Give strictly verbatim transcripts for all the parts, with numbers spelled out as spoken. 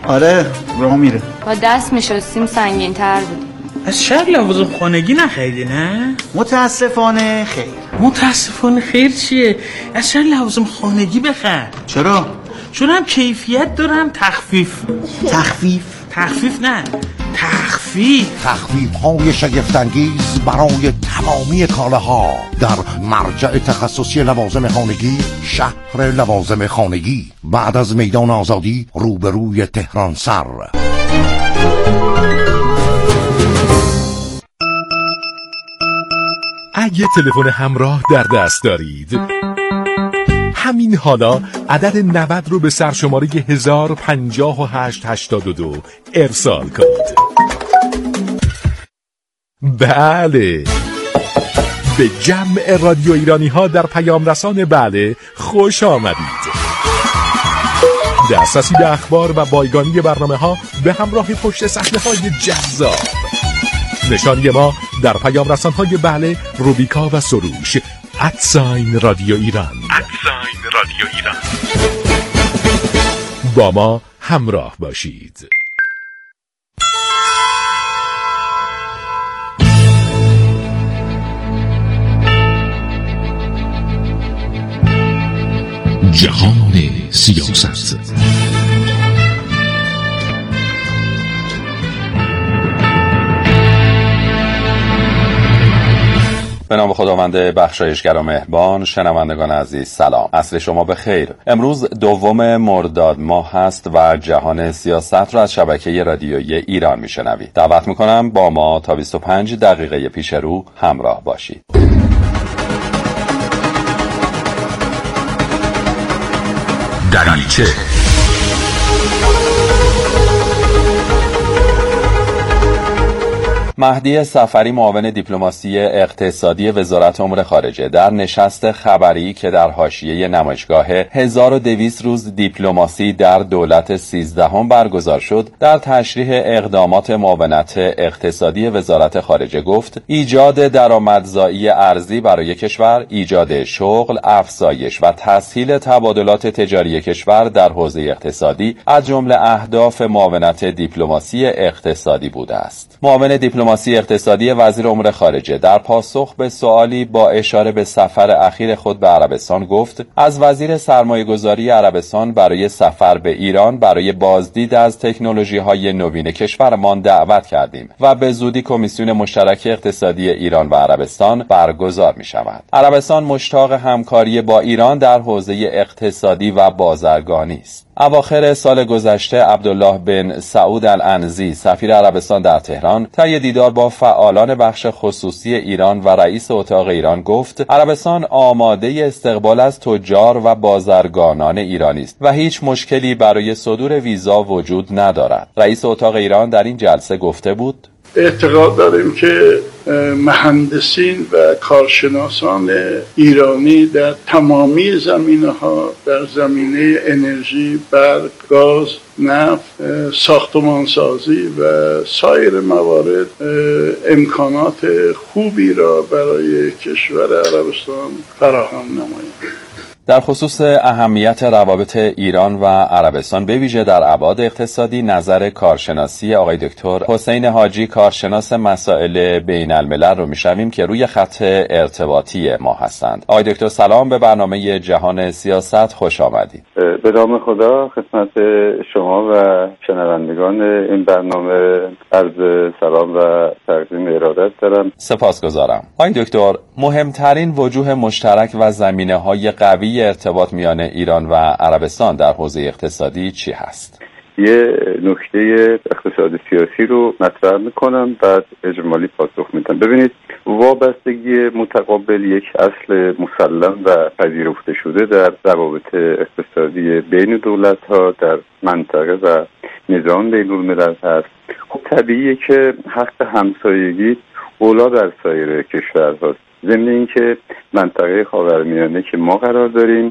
آره راه میره. با دست میشستیم سنگین تر بود. از شهر لوازم خانگی نخریدی نه؟ متاسفانه خیر. متاسفانه خیر چیه؟ از شهر لوازم خانگی بخر. چرا؟ چون هم کیفیت دارم تخفیف. تخفیف؟ تخفیف نه تخفیف تخفیف های شگفت‌انگیز برای تمامی کالاها در مرجع تخصصی لوازم خانگی، شهر لوازم خانگی، بعد از میدان آزادی روبروی تهران سر. اگه تلفن همراه در دست دارید، همین حالا عدد نود رو به سرشماره هزار و پنجاه و هشت هشتاد و دو ارسال کنید. بله، به جمع رادیو ایرانی ها در پیام رسان بله خوش آمدید. دسترسی به اخبار و بایگانی برنامه ها به همراه پشت صحنه های جذاب. نشانی ما در پیام رسان های بله، روبیکا و سروش. ادساین رادیو ایران. ادساین رادیو ایران. با ما همراه باشید. جهان سیاست. به نام خداوند بخشایشگر و مهربان. شنوندگان عزیز سلام، عصر شما به خیر. امروز دوم مرداد ماه هست و جهان سیاست را از شبکه رادیویی ایران میشنوید. دعوت میکنم با ما تا بیست و پنج دقیقه پیش رو همراه باشید. دریچه مهدی صفری، معاون دیپلماسی اقتصادی وزارت امور خارجه، در نشست خبری که در حاشیه نمایشگاه هزار و دویست روز دیپلماسی در دولت سیزدهم برگزار شد، در تشریح اقدامات معاونت اقتصادی وزارت خارجه گفت ایجاد درآمدزایی ارزی برای کشور، ایجاد شغل، افزایش و تسهیل تبادلات تجاری کشور در حوزه اقتصادی از جمله اهداف معاونت دیپلماسی اقتصادی بوده است. معاون دیپلماسی اقتصادی وزیر امور خارجه در پاسخ به سوالی با اشاره به سفر اخیر خود به عربستان گفت از وزیر سرمایه‌گذاری عربستان برای سفر به ایران برای بازدید از تکنولوژی‌های نوین کشورمان دعوت کردیم و به زودی کمیسیون مشترک اقتصادی ایران و عربستان برگزار می‌شود. عربستان مشتاق همکاری با ایران در حوزه اقتصادی و بازرگانی است. اواخر سال گذشته عبدالله بن سعود العنزی، سفیر عربستان در تهران، طی دیدار با فعالان بخش خصوصی ایران و رئیس اتاق ایران گفت عربستان آماده استقبال از تجار و بازرگانان ایرانی است و هیچ مشکلی برای صدور ویزا وجود ندارد. رئیس اتاق ایران در این جلسه گفته بود اعتقاد داریم که مهندسین و کارشناسان ایرانی در تمامی زمینه‌ها، در زمینه انرژی، برق، گاز، نفت، ساختمانسازی و سایر موارد امکانات خوبی را برای کشور عربستان فراهم نمایند. در خصوص اهمیت روابط ایران و عربستان به ویژه در ابعاد اقتصادی، نظر کارشناسی آقای دکتر حسین حاجی، کارشناس مسائل بین الملل رو میشنویم که روی خط ارتباطی ما هستند. آقای دکتر سلام، به برنامه جهان سیاست خوش آمدید. به نام خدا خدمت شما و شنوندگان این برنامه عرض سلام و تقدیم ارادت دارم. سپاسگزارم. آقای دکتر، مهمترین وجوه مشترک و زمینه‌های قوی ارتباط میان ایران و عربستان در حوزه اقتصادی چی هست؟ یه نکته اقتصادی سیاسی رو مطرح میکنم، بعد اجمالی پاسخ میدم. ببینید، وابستگی متقابل یک اصل مسلم و پذیرفته شده در روابط اقتصادی بین دولت‌ها در منطقه و نظام بین‌الملل هست. خب طبیعیه که حق همسایگی اولا در سایر کشورهاست. ضمن اینکه منطقه خاورمیانه که ما قرار داریم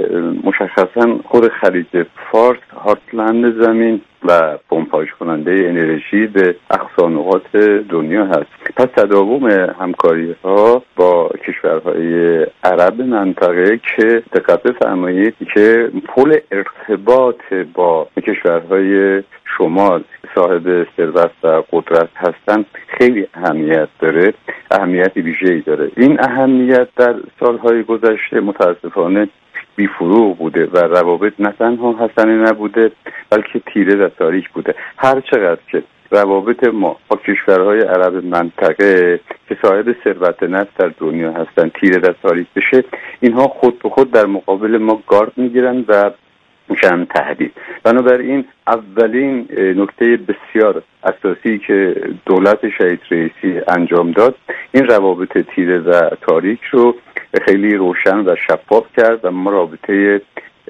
مشخصا خود خلیج فارس هارتلند زمین و پمپاژ کننده انرژی به اقصا نقاط دنیا هست. پس تداوم همکاری ها با کشورهای عرب منطقه که دقت بفرمایید که پل ارتباط با کشورهای شمال صاحب ثروت و قدرت هستن خیلی اهمیت داره، اهمیت ویژه‌ای داره. این اهمیت در سالهای گذشته متاسفانه بی‌فروغ بوده و روابط نه تنها حسنه نبوده بلکه تیره و تاریک بوده. هر چقدر که روابط ما با کشورهای عرب منطقه که صاحب ثروت نفت در دنیا هستن تیره و تاریک بشه، اینها خود به خود در مقابل ما گارد میگیرن و میشن تهدید. بنابراین اولین نکته بسیار اساسی که دولت شهید رئیسی انجام داد این روابط تیره و تاریک رو خیلی روشن و شفاف کرد و ما رابطه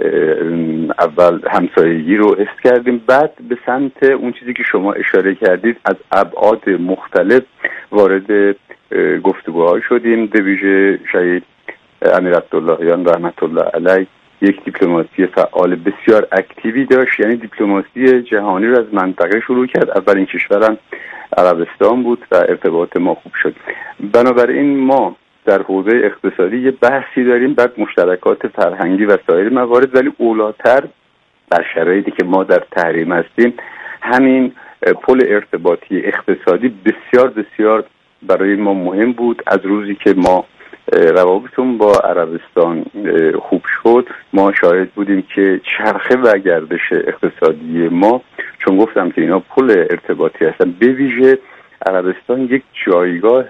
اول همسایگی رو حفظ کردیم، بعد به سمت اون چیزی که شما اشاره کردید از ابعاد مختلف وارد گفتگوها شدیم. به ویژه شهید امیر عبداللهیان رحمت الله علیه یک دیپلماسی فعال بسیار اکتیوی داشت، یعنی دیپلماسی جهانی رو از منطقه شروع کرد. اولین کشورم عربستان بود و ارتباط ما خوب شد. بنابراین ما در حوزه اقتصادی یه بحثی داریم، بعد مشترکات فرهنگی و سایر موارد، ولی اولاتر در شرایطی که ما در تحریم هستیم همین پل ارتباطی اقتصادی بسیار بسیار برای ما مهم بود. از روزی که ما روابطمون با عربستان خوب شد ما شاهد بودیم که چرخه و گردش اقتصادی ما، چون گفتم که اینا پل ارتباطی هستن، به ویژه عربستان یک جایگاه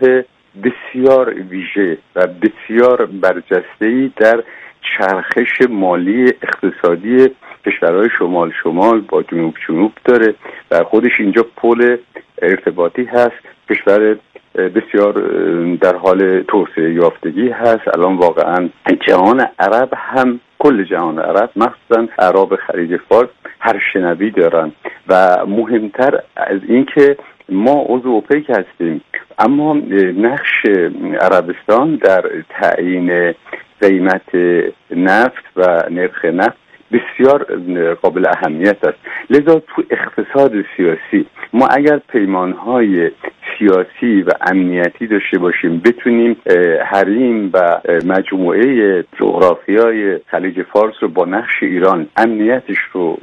بسیار ویژه و بسیار برجسته‌ای در چرخش مالی اقتصادی کشورهای شمال شمال با جنوب جنوب داره و خودش اینجا پل ارتباطی هست. کشور بسیار در حال توسعه یافتگی هست. الان واقعا جهان عرب هم کل جهان عرب مخصوصا اعراب خلیج فارس هر شنوی دارن و مهمتر از این که ما عضو اوپک هستیم، اما نقش عربستان در تعیین قیمت نفت و نرخ نفت بسیار قابل اهمیت است. لذا تو اقتصاد سیاسی ما اگر پیمانهای سیاسی و امنیتی داشته باشیم بتونیم حریم و مجموعه جغرافیای خلیج فارس رو با نقش ایران امنیتش رو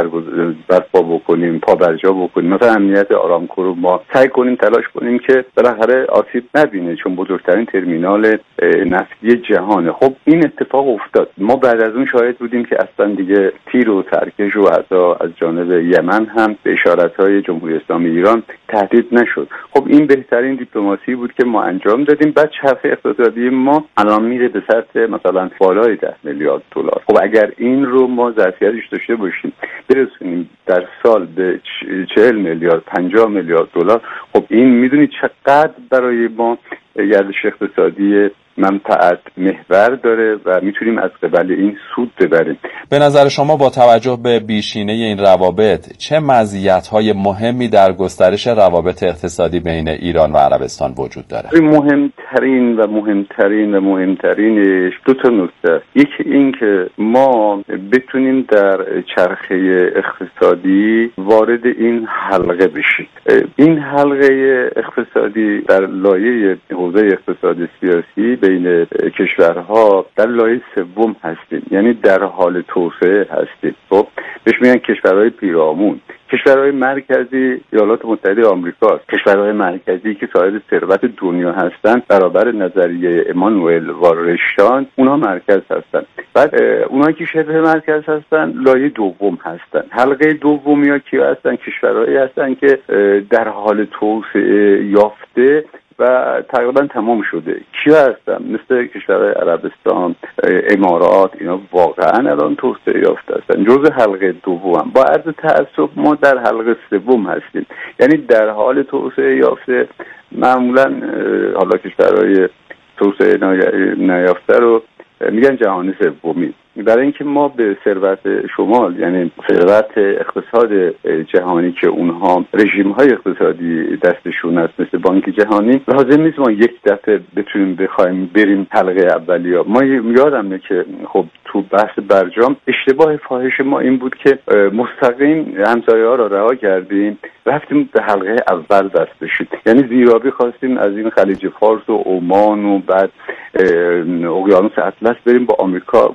برپا بکنیم، پابرجا بکنیم. مثلا امنیت آرامکو رو ما سعی کنیم تلاش کنیم که بالاخره آسیب نبینه، چون بزرگترین ترمینال نفتی جهانه. خب این اتفاق افتاد. ما بعد از اون شاهد بودیم که اصلا دیگه تیر و ترکش و حتی از جانب یمن هم به اشارت‌های جمهوری اسلامی ایران تهدید نشد. خب این بهترین دیپلماسی بود که ما انجام دادیم. بعد چرخه اقتصادی ما الان میره به سطح مثلا بالای ده میلیارد دلار. خب اگر این رو ما ظرفیتش داشته باشیم برسونیم در سال به چهل میلیارد پنجاه میلیارد دلار، خب این میدونید چقدر برای ما گردش اقتصادی منفعت محور داره و میتونیم از قبل این سود ببریم. به نظر شما با توجه به بیشینه این روابط چه مزیت‌های مهمی در گسترش روابط اقتصادی بین ایران و عربستان وجود داره؟ مهمترین و مهمترین و مهمترینش دو تا نکته. یکی این که ما بتونیم در چرخه اقتصادی وارد این حلقه بشیم. این حلقه اقتصادی در لایه حوزه اقتصاد سیاسی بین کشورها در لایه سوم هستیم، یعنی در حال توسعه هستیم. خب بهش میگن کشورهای پیرامون. کشورهای مرکزی ایالات متحده آمریکا، کشورهای مرکزی که صاحب ثروت دنیا هستن برابر نظریه امانوئل وارشتان، اونها مرکز هستن. بعد اونایی که شبه مرکز هستن لایه دوم هستن. حلقه دومی ها کیا هستن؟ کشورهایی هستن که در حال توسعه یافته و تقریبا تمام شده. کیا هستن؟ مثل کشورهای عربستان، امارات، اینا واقعا الان توسعه یافته هستن، جزء حلقه دوم. با عرض تأسف ما در حلقه سوم هستیم، یعنی در حال توسعه یافته. معمولا حالا کشورهای توسعه نیافته رو میگن جهان سومی، برای اینکه ما به ثروت شمال، یعنی ثروت اقتصاد جهانی که اونها رژیم های اقتصادی دستشون هست مثل بانک جهانی، لازم نیست ما یک دفعه بتونیم بخوایم بریم حلقه اولیه. ما یادمه که خب تو بحث برجام اشتباه فاحش ما این بود که مستقیم همسایه ها را رها کردیم، رفتیم به حلقه اول دست بشید، یعنی زیرابی خواستیم از این خلیج فارس و عمان و بعد اقیانوس اطلس بریم با آمریکا گفتگو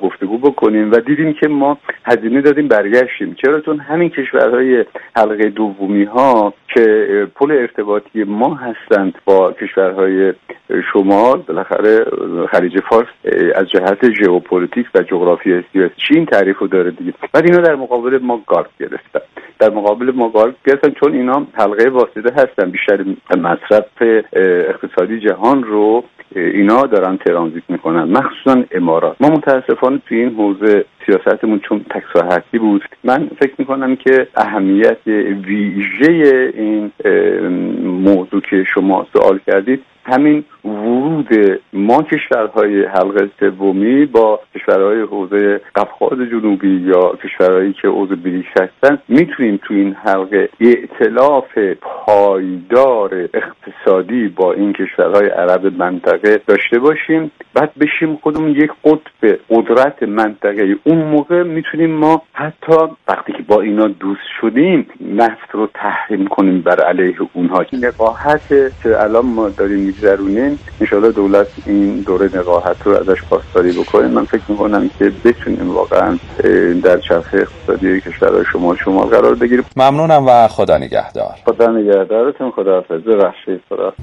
بکنیم و دیدیم که ما هزینه دادیم برگشتیم. چرا؟ چون همین کشورهای حلقه دومی ها که پل ارتباطی ما هستند با کشورهای شمال، بالاخره خلیج فارس از جهت ژئوپلیتیک و جغرافیای سیاسی چین تعریفو داره دیگه. بعد اینا در مقابل ما گارد گرفتن. در مقابل ما گارد گرفتن چون اینا حلقه واسطه هستن، بیشتر مصرف اقتصادی جهان رو اینا دارن ترانزیت میکنن، مخصوصا امارات. ما متاسفانه توی این حوزه سیاستمون چون تکساحتی بود، من فکر میکنم که اهمیت ویژه این موضوع که شما سوال کردید همین ورود ما کشورهای حلقه سومی با کشورهای حوزه قفقاز جنوبی یا کشورهایی که عضو بریکس هستن، میتونیم تو این حلقه ائتلاف پایدار اقتصادی با این کشورهای عرب منطقه داشته باشیم، بعد بشیم خودمون یک قطب قدرت منطقه. اون موقع میتونیم ما حتی وقتی که با اینا دوست شدیم نفت رو تحریم کنیم بر علیه اونها. این نقاهت که الان ما داریم میگذرونیم، انشاءالله دولت این دوره نقاهت رو ازش پاسداری بکنه. من فکر میکنم که بتونیم واقعا در چرخه اقتصادی کشورهای شمال شمال قرار بگیریم. ممنونم و خدا نگهدار. خدا نگهدارتون. خداحافظ. ببخشید. خدا.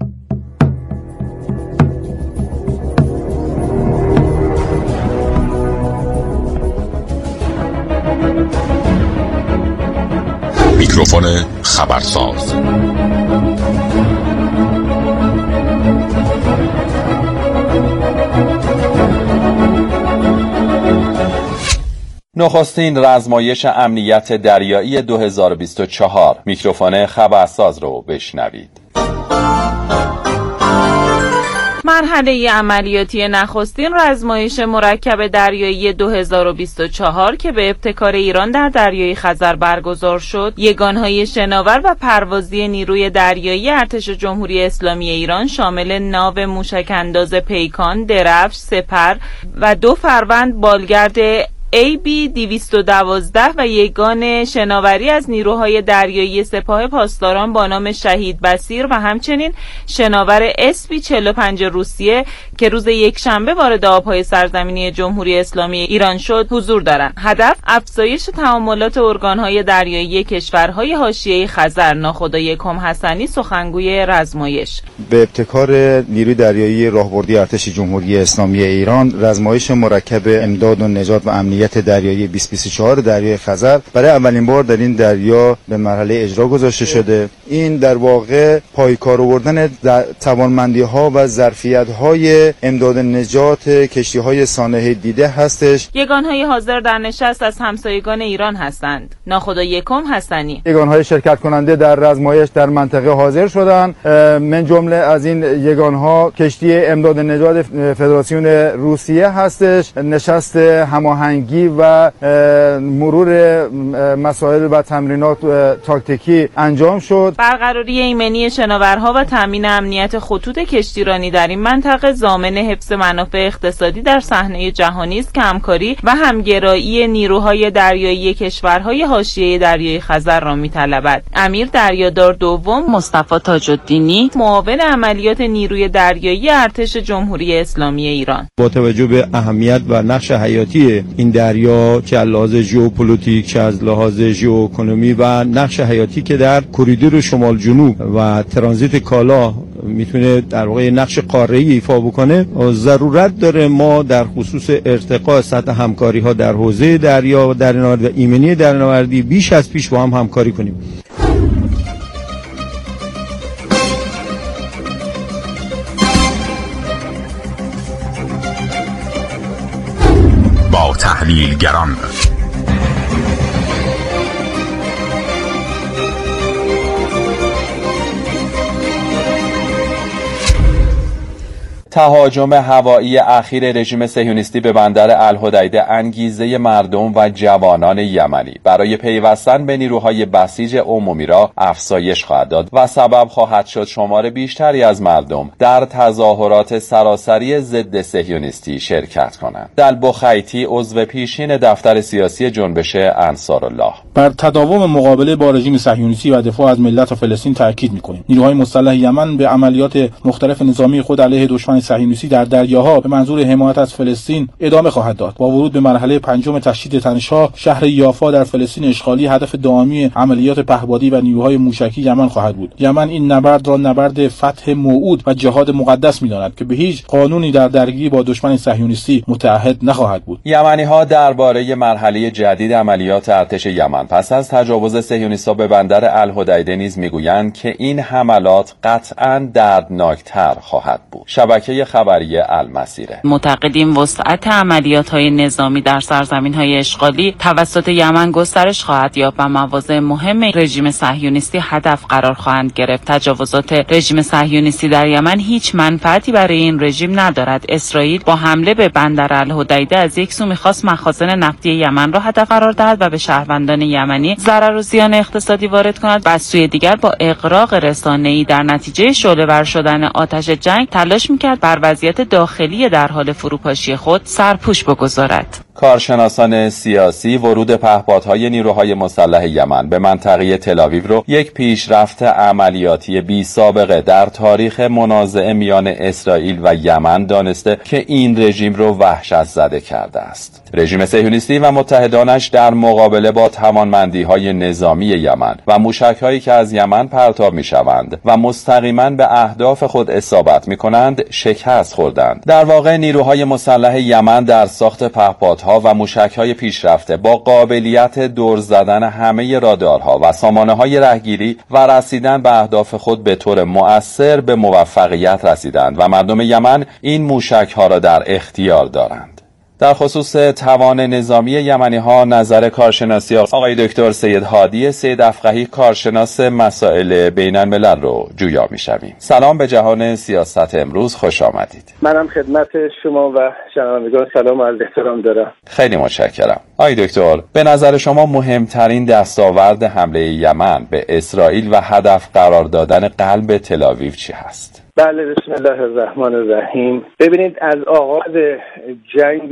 میکروفون خبرساز. نخستین رزمایش امنیت دریایی دو هزار و بیست و چهار. میکروفون خبرساز رو بشنوید. مرحله عملیاتی نخستین رزمایش مرکب دریایی دو هزار و بیست و چهار که به ابتکار ایران در دریای خزر برگزار شد، یگانهای شناور و پروازی نیروی دریایی ارتش جمهوری اسلامی ایران شامل ناو موشک‌انداز پیکان، درفش، سپر و دو فروند بالگرد ای بی دویست و دوازده و یگان شناوری از نیروهای دریایی سپاه پاسداران با نام شهید بصیر و همچنین شناور اس بی چهل و پنج روسیه که روز یکشنبه وارد آبهای سرزمینی جمهوری اسلامی ایران شد حضور دارند. هدف افزایش تعاملات ارگانهای دریایی کشورهای حاشیه خزر. ناخدا یکم حسنی سخنگوی رزمایش: به ابتکار نیروی دریایی راهبردی ارتش جمهوری اسلامی ایران، رزمایش مرکب امداد و نجات و امنیت دریایی بیست و بیست و چهار دریای خزر برای اولین بار در این دریا به مرحله اجرا گذاشته شده. این در واقع پایکار آوردن توانمندی‌ها و ظرفیت‌های امداد نجات کشتی‌های سانحه دیده هستش. یگان‌های حاضر در نشست از همسایگان ایران هستند. ناخدا یکم حسنی: یگان‌های شرکت کننده در رزمایش در منطقه حاضر شدند. من جمله از این یگان‌ها کشتی امداد نجات فدراسیون روسیه هستش. نشست هماهنگی و مرور مسائل و تمرینات تاکتیکی انجام شد. برقراری ایمنی شناورها و تامین امنیت خطوط کشتیرانی در این منطقه ضامن حفظ منافع اقتصادی در صحنه جهانی است که همکاری و همگرایی نیروهای دریایی کشورهای حاشیه دریای خزر را می‌طلبد. امیر دریادار دوم مصطفی تاج الدینی، معاون عملیات نیروی دریایی ارتش جمهوری اسلامی ایران: با توجه به اهمیت و نقش حیاتی این دریا که از لحاظ ژئوپلیتیک، که از لحاظ ژئواکونومی و نقش حیاتی که در کوریدور شمال جنوب و ترانزیت کالا میتونه در واقع نقش قاره‌ای ایفا بکنه، ضرورت داره ما در خصوص ارتقاء سطح همکاری ها در حوزه دریا و دریانوردی و ایمنی دریانوردی بیش از پیش با هم همکاری کنیم. با تحلیلگران تهاجم هوایی اخیر رژیم صهیونیستی به بندر الحدیده انگیزه مردم و جوانان یمنی برای پیوستن به نیروهای بسیج عمومی را افزایش خواهد داد و سبب خواهد شد شمار بیشتری از مردم در تظاهرات سراسری ضد صهیونیستی شرکت کنند. دلبخیتی، عضو پیشین دفتر سیاسی جنبش انصارالله: بر تداوم مقابله با رژیم صهیونیستی و دفاع از ملت فلسطین تاکید می‌کنیم. نیروهای مسلح یمن به عملیات مختلف نظامی خود علیه دشمن دشمن صهیونیستی در دریاها به منظور حمایت از فلسطین ادامه خواهد داد. با ورود به مرحله پنجم تشدید تنش‌ها، شهر یافا در فلسطین اشغالی هدف دائمی عملیات پهپادی و نیروهای موشکی یمن خواهد بود. یمن این نبرد را نبرد فتح موعود و جهاد مقدس می‌داند که به هیچ قانونی در درگیری با دشمن صهیونیستی متعهد نخواهد بود. یمنی‌ها درباره مرحله جدید عملیات ارتش یمن پس از تجاوز صهیونیست‌ها به بندر الحدیده نیز می‌گویند که این حملات قطعاً دردناکتر خواهد بود. شبکه خبری المسیره معتقدیم وسعت عملیات‌های نظامی در سرزمین‌های اشغالی توسط یمن گسترش خواهد یافت و مواضع مهم رژیم صهیونیستی هدف قرار خواهند گرفت. تجاوزات رژیم صهیونیستی در یمن هیچ منفعتی برای این رژیم ندارد. اسرائیل با حمله به بندر الحدیده از یک سو می‌خواست مخازن نفتی یمن را هدف قرار دهد و به شهروندان یمنی ضرر و زیان اقتصادی وارد کند و از سوی دیگر با اغراق رسانه‌ای در نتیجه شعله‌ور شدن آتش جنگ تلاش می‌کرد بر وضعیت داخلی در حال فروپاشی خود سرپوش بگذارد. کارشناسان سیاسی ورود پهپادهای نیروهای مسلح یمن به منطقه تل‌آویو رو یک پیشرفت عملیاتی بی سابقه در تاریخ منازعه میان اسرائیل و یمن دانسته که این رژیم رو وحشت زده کرده است. رژیم صهیونیستی و متحدانش در مقابله با توانمندی‌های نظامی یمن و موشک‌هایی که از یمن پرتاب می‌شوند و مستقیما به اهداف خود اصابت می‌کنند شکست خوردند. در واقع نیروهای مسلح یمن در ساخت پهپادها و موشک‌های پیشرفته با قابلیت دور زدن همه رادارها و سامانه‌های رهگیری و رسیدن به اهداف خود به طور مؤثر به موفقیت رسیدند و مردم یمن این موشک‌ها را در اختیار دارند. در خصوص توان نظامی یمنی‌ها نظر کارشناسی آقای دکتر سید هادی سید افقهی کارشناس مسائل بین الملل رو جویا می‌شویم. سلام به جهان سیاست امروز، خوش آمدید. منم خدمت شما و شنوندگان سلام و عرض احترام دارم. خیلی متشکرم. آقای دکتر، به نظر شما مهمترین دستاورد حمله یمن به اسرائیل و هدف قرار دادن قلب تل‌آویو چی هست؟ بله، بسم الله الرحمن الرحیم. ببینید، از آغاز جنگ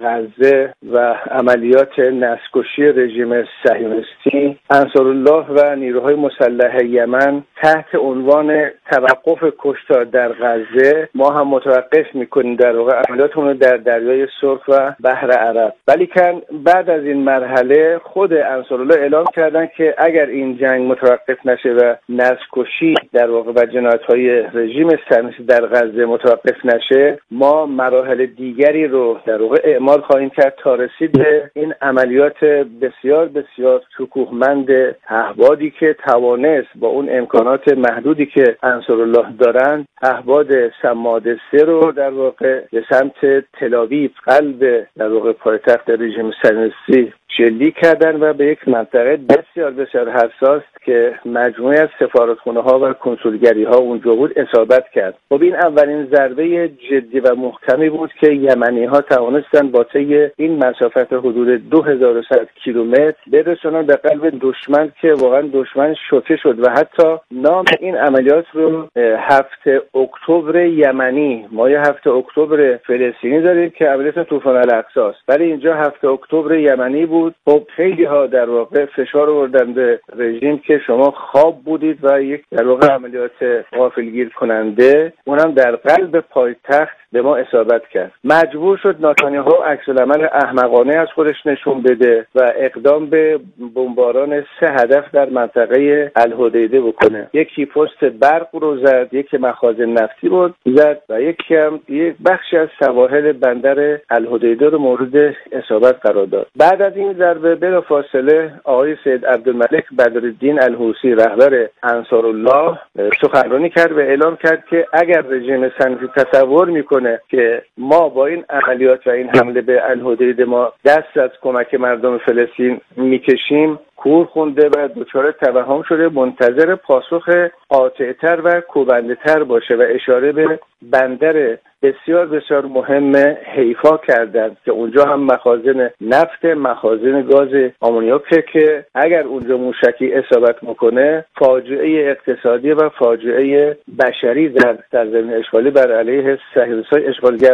غزه و عملیات نسل‌کشی رژیم صهیونیستی، انصارالله و نیروهای مسلح یمن تحت عنوان توقف کشتار در غزه ما هم متوقف میکنیم در واقع عملیاتمون رو در دریای سرخ و بحر عرب. ولیکن بعد از این مرحله خود انصارالله اعلام کردن که اگر این جنگ متوقف نشه و نسل‌کشی در واقع و جنایت‌های رژیم صهیونیستی در غزه متوقف نشه، ما مراحل دیگری رو در واقع اعمال خواهیم کرد تا رسید به این عملیات بسیار بسیار شکوهمند پهپادی که توانست با اون امکانات محدودی که انصارالله دارن پهپاد صماد سه رو در واقع به سمت تل‌آویو، قلب در واقع پایتخت رژیم صهیونیستی، شلیک کردن و به یک منطقه بسیار بسیار حساس که مجموعه از سفارتخانه‌ها و کنسولگری‌ها اونجا بود اصابت کرد. خب این اولین ضربه جدی و محکمی بود که یمنی‌ها توانستن با طی این مسافت حدود دو هزار و صد کیلومتر برسونن به قلب دشمن که واقعا دشمن شوکه شد و حتی نام این عملیات رو هفت اکتبر یمنی، ما یه هفت اکتبر فلسطینی داریم که عملیات طوفان الاقصی است، ولی اینجا هفت اکتبر یمنی بود. خب خیلی ها در واقع فشار آوردن به رژیم که شما خواب بودید و یک در واقع عملیات غافلگیر کننده اونم در قلب پایتخت به ما اصابت کرد. مجبور شد نتانیاهو عکس‌العمل احمقانه از خودش نشون بده و اقدام به بمباران سه هدف در منطقه الحدیده بکنه. یکی پست برق رو زد، یکی مخازن نفتی رو زد و یکی هم یک بخشی از سواحل بندر الحدیده رو مورد اصابت قرار داد. بعد از این ضربه بلافاصله آقای سید عبدالملک بدرالدین الحوثی رهبر انصارالله سخنرانی کرد و اعلام کرد که اگر رژیم صهیونیستی تصور میکنه که ما با این عملیات و این حمله به الحدیده ما دست از کمک مردم فلسطین میکشیم، کور خونده و دچار توهم شده، منتظر پاسخ قاطع‌تر و کوبنده‌تر باشه و اشاره به بندر بسیار بسیار مهم حیفا کردند که اونجا هم مخازن نفت، مخازن گاز آمونیاکه که اگر اونجا موشکی اصابت میکنه فاجعه اقتصادی و فاجعه بشری در سرزمین اشغالی بر علیه صهیونیست‌های اشغالگر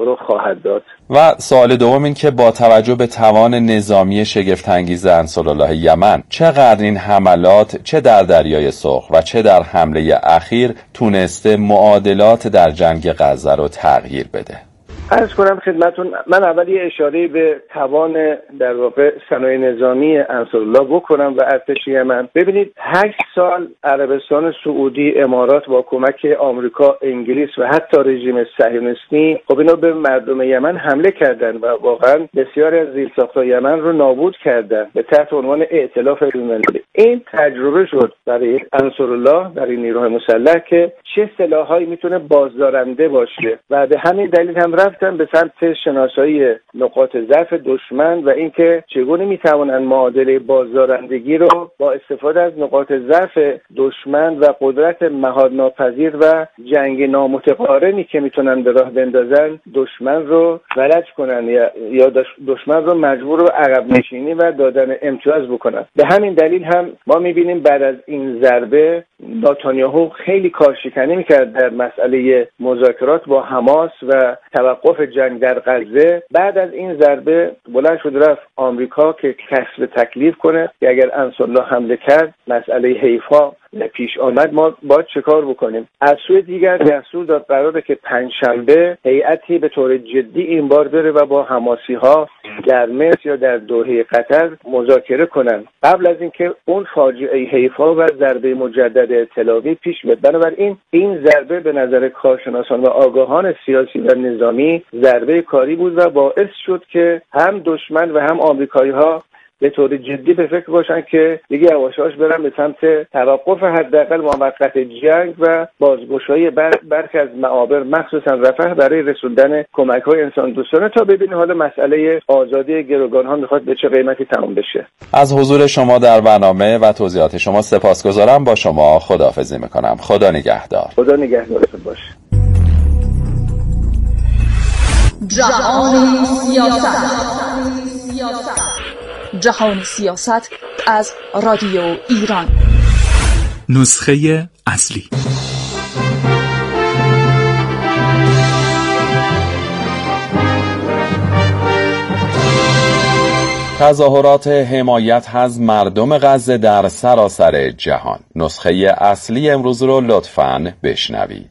رخ خواهد داد. و سوال دوم این که با توجه به توان نظامی شگفت‌انگیز انصارالله یمن چقدر این حملات چه در دریای سرخ و چه در حمله اخیر تونسته معادلات در جنگ غزه رو تغییر بده؟ عرض کنم خدمتون، من اول یه اشاره به توان در واقع صنایع نظامی انصارالله بکنم و ارتش یمن. ببینید هشت سال عربستان سعودی، امارات با کمک آمریکا، انگلیس و حتی رژیم صهیونیستی خب اینا به مردم یمن حمله کردن و واقعا بسیاری از زیرساخت‌های یمن رو نابود کردن به تحت عنوان ائتلاف بین‌المللی. این تجربه شد برای انصارالله، برای نیروهای مسلح که چه سلاحایی میتونه بازدارنده باشه و به همین دلیل هم رفتن به سمت شناسایی نقاط ضعف دشمن و اینکه چگونه میتوانند معادله بازدارندگی رو با استفاده از نقاط ضعف دشمن و قدرت مهارناپذیر و جنگ نامتقارنی که میتونن به راه بندازن دشمن رو فلج کنن یا یا دشمن رو مجبور به عقب نشینی و دادن امتیاز بکنن. به همین دلیل هم ما میبینیم بعد از این ضربه نتانیاهو خیلی کارشکنی میکرد در مسئله مذاکرات با حماس و توقف جنگ در غزه. بعد از این ضربه بلند شد رفت آمریکا که کسب تکلیف کنه که اگر انصارالله حمله کرد مسئله حیفا پیش آمد ما باید چه کار بکنیم. از سوی دیگر دستور داد قراره که پنجشنبه هیئتی به طور جدی این بار بره و با حماسی ها در مصر یا در دوحه قطر مذاکره کنن قبل از اینکه اون فاجعه حیفا و ضربه مجدد تلاوی پیش بیاد. بنابراین این ضربه به نظر کارشناسان و آگاهان سیاسی و نظامی ضربه کاری بود و باعث شد که هم دشمن و هم آمریکایی ها به طور جدی به فکر باشن که دیگه یواشاش برن به سمت توقف حداقل موقت جنگ و بازگشایی بر برخی از معابر مخصوصا رفح برای رسوندن کمک‌های انسان دوستانه تا ببینیم حالا مسئله آزادی گروگان‌ها میخواد به چه قیمتی تمام بشه. از حضور شما در برنامه و توضیحات شما سپاسگزارم. با شما خداحافظی میکنم. خدا نگهدار. خدا نگهدارتون باشه. جهان سیاست. جهان سیاست از رادیو ایران. نسخه اصلی. تظاهرات حمایت از مردم غزه در سراسر جهان. نسخه اصلی امروز رو لطفاً بشنوید.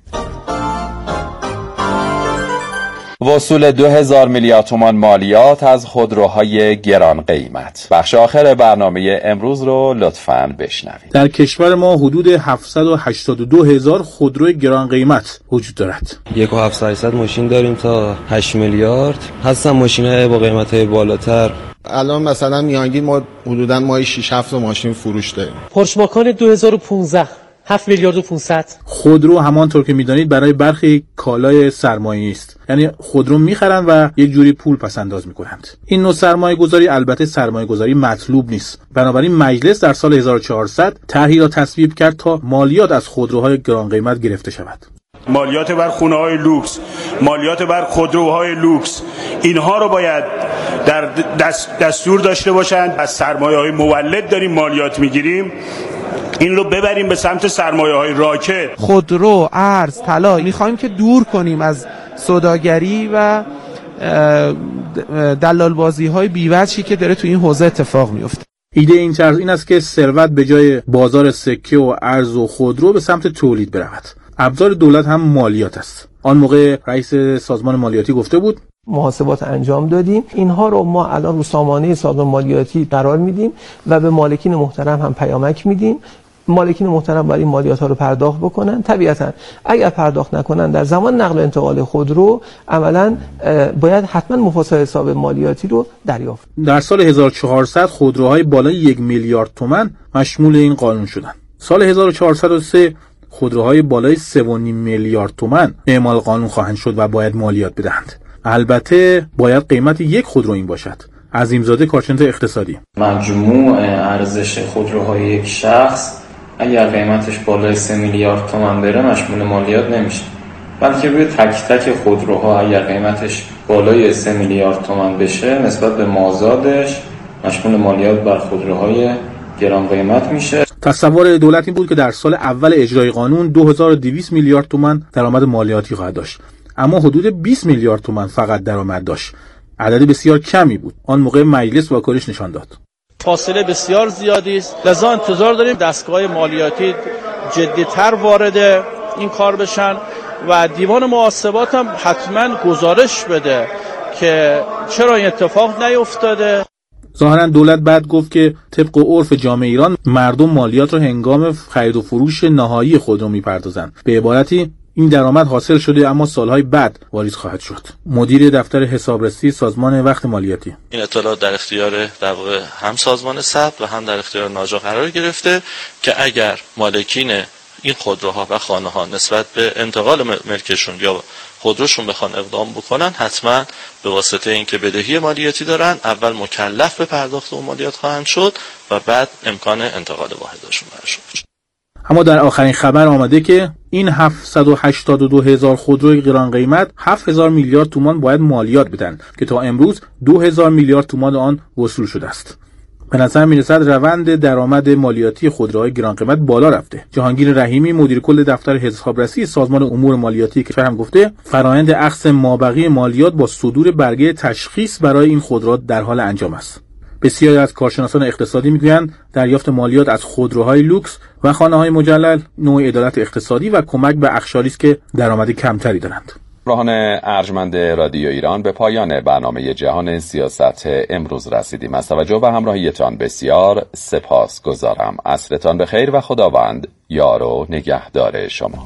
وصول دو هزار میلیارد تومان مالیات از خودروهای گران قیمت. بخش آخر برنامه امروز رو لطفاً بشنوید. در کشور ما حدود هفتصد و هشتاد و دو هزار خودروی گران قیمت وجود دارد. یک و هفتصد ماشین داریم تا هشت میلیارد. هستن ماشین‌های با قیمت‌های بالاتر. الان مثلا میانگین ما حدوداً ماهی شش هفت ماشین فروش داریم. پورش ماکان دو هزار و پانزده هفت میلیارد و پانصد. خودرو همانطور که میدانید برای برخی کالای سرمایه‌ای است، یعنی خودرو میخرن و یک جوری پول پس انداز میکنند. این نوع سرمایه گذاری البته سرمایه گذاری مطلوب نیست. بنابراین مجلس در سال هزار و چهارصد طرحی را تصویب کرد تا مالیات از خودروهای گران قیمت گرفته شود. مالیات بر خونه‌های لوکس، مالیات بر خودروهای لوکس، اینها رو باید در دست دستور داشته باشند. از سرمایه‌های مولد داریم مالیات میگیریم، این رو ببریم به سمت سرمایه‌های راکد. خودرو، ارز، طلا می‌خوایم که دور کنیم از سوداگری و دلال بازی‌های بی‌وجهی که داره تو این حوزه اتفاق میفته. ایده این طرز این است که ثروت به جای بازار سکه و ارز و خودرو به سمت تولید برود. ابزار دولت هم مالیات است. آن موقع رئیس سازمان مالیاتی گفته بود محاسبات انجام دادیم، اینها رو ما الان رو سامانه سازمان مالیاتی قرار میدیم و به مالکین محترم هم پیامک میدیم. مالکین محترم باید این مالیات ها رو پرداخت بکنن. طبیعتا اگر پرداخت نکنن در زمان نقل و انتقال خودرو عملا باید حتما مفاسد حساب مالیاتی رو دریافت. در سال هزار و چهارصد خودروهای بالای یک میلیارد تومان مشمول این قانون شدند. سال هزار و چهارصد و سه خودروهای بالای سه و نیم میلیارد تومان اعمال قانون خواهند شد و باید مالیات بدهند. البته باید قیمت یک خودرو این باشد. عظیمزاده کارشناس اقتصادی: مجموع ارزش خودروهای یک شخص اگر قیمتش بالای سه میلیارد تومان بره مشمول مالیات نمیشه، بلکه روی تک تک خودروها اگر قیمتش بالای سه میلیارد تومان بشه نسبت به مازادش مشمول مالیات بر خودروهای گران قیمت میشه. تصور دولت این بود که در سال اول اجرای قانون دو هزار و دویست میلیارد تومان درآمد مالیاتی خواهد داشت. اما حدود بیست میلیارد تومان فقط درآمد داشت. عدد بسیار کمی بود. آن موقع مجلس واکنش نشان داد. فاصله بسیار زیادی است، لذا انتظار داریم دستگاه مالیاتی جدی‌تر وارد این کار بشن و دیوان محاسبات هم حتما گزارش بده که چرا این اتفاق نیفتاده. ظاهرا دولت بعد گفت که طبق عرف جامعه ایران مردم مالیات رو هنگام خرید و فروش نهایی خود رو میپردازن. به عبارتی این درآمد حاصل شده اما سالهای بعد واریز خواهد شد. مدیر دفتر حسابرسی سازمان وقت مالیاتی: این اطلاعات در اختیار در واقع هم سازمان ثبت و هم در اختیار ناجا قرار گرفته که اگر مالکین این خودروها و خانه ها نسبت به انتقال ملکشون یا خودروشون بخوان اقدام بکنن، حتما به واسطه اینکه بدهی مالیاتی دارن اول مکلف به پرداخت اون مالیات خواهند شد و بعد امکان انتقال واحداشون برشون. اما در آخرین خبر آمده که این هفتصد و هشتاد و دو هزار خودروی گران قیمت هفت هزار میلیارد تومان باید مالیات بدن که تا امروز دو هزار میلیارد تومان آن وصول شده است. به نظر میرسد روند درآمد مالیاتی خودروهای گران قیمت بالا رفته. جهانگیر رحیمی مدیر کل دفتر حسابرسی سازمان امور مالیاتی کشور هم گفته فرآیند اخذ مابقی مالیات با صدور برگه تشخیص برای این خودروها در حال انجام است. بسیاری از کارشناسان اقتصادی میگویند دریافت مالیات از خودروهای لوکس و خانه‌های مجلل نوع عدالت اقتصادی و کمک به اقشاری است که درآمد کمتری دارند. راهان ارجمند رادیو ایران، به پایان برنامه جهان سیاست امروز رسیدیم. از توجه و همراهیتان بسیار سپاس گذارم. عصرتان بخیر و خداوند یار و نگهدار شما.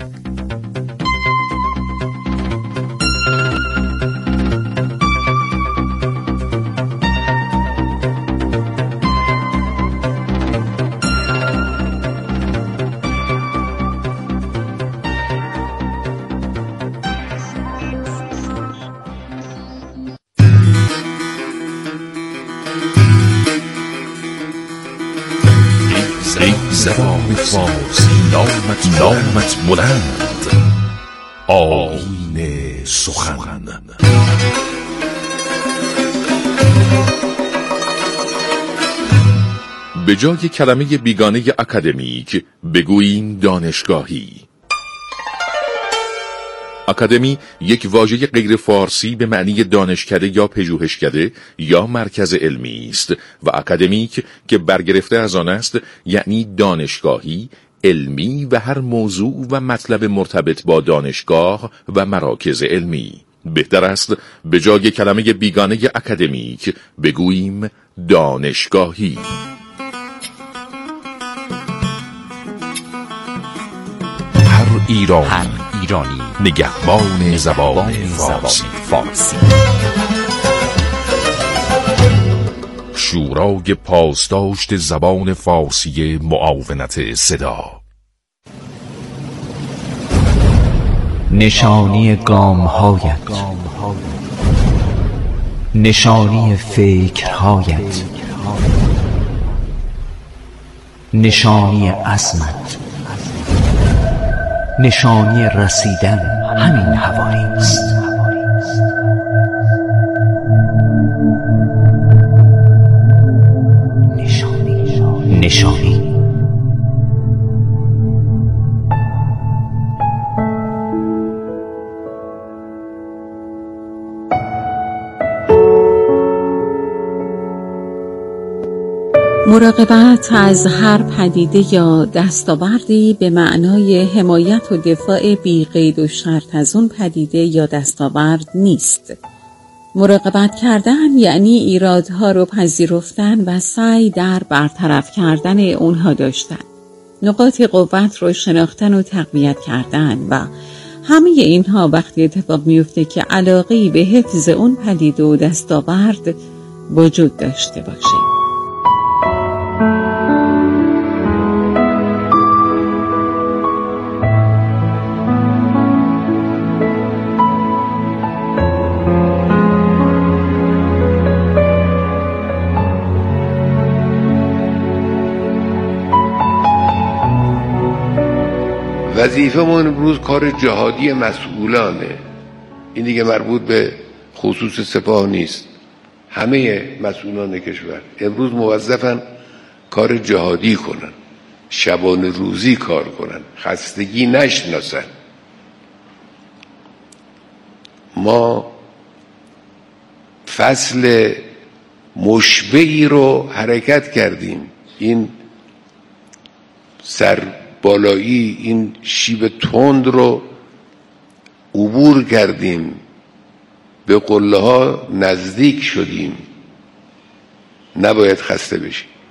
زبان فارسی نامت نامت بلند، آیین سخن. به جای کلمه بیگانه اکادمیک بگوییم دانشگاهی. اکادمی یک واژه غیر فارسی به معنی دانشکده یا پژوهشکده یا مرکز علمی است و اکادمیک که برگرفته از آن است یعنی دانشگاهی، علمی و هر موضوع و مطلب مرتبط با دانشگاه و مراکز علمی. بهتر است به جای کلمه بیگانه اکادمیک بگوییم دانشگاهی. هر ایران هر ایرانی نگهبان زبان فارسی. فارسی شورای پاسداشت زبان فارسی معاونت صدا. نشانی گام‌هایت، نشانی فکرهایت، نشانی عزمت، نشانی رسیدن همین حوالی است. نشانی نشانی مراقبت از هر پدیده یا دستاوردی به معنای حمایت و دفاع بی قید و شرط از اون پدیده یا دستاورد نیست. مراقبت کردن یعنی ایرادها رو پذیرفتن و سعی در برطرف کردن اونها داشتن، نقاط قوت رو شناختن و تقویت کردن و همه اینها وقتی اتفاق میفته که علاقه‌ای به حفظ اون پدیده و دستاورد وجود داشته باشه. وظیفه ما امروز کار جهادی مسئولانه. این دیگه مربوط به خصوص سپاه نیست. همه مسئولان کشور امروز موظفن کار جهادی کنن، شبانه روزی کار کنن، خستگی نشناسن. ما فصل مشبعی رو حرکت کردیم. این سربالایی، این شیب تند رو عبور کردیم، به قله ها نزدیک شدیم. نباید خسته بشیم.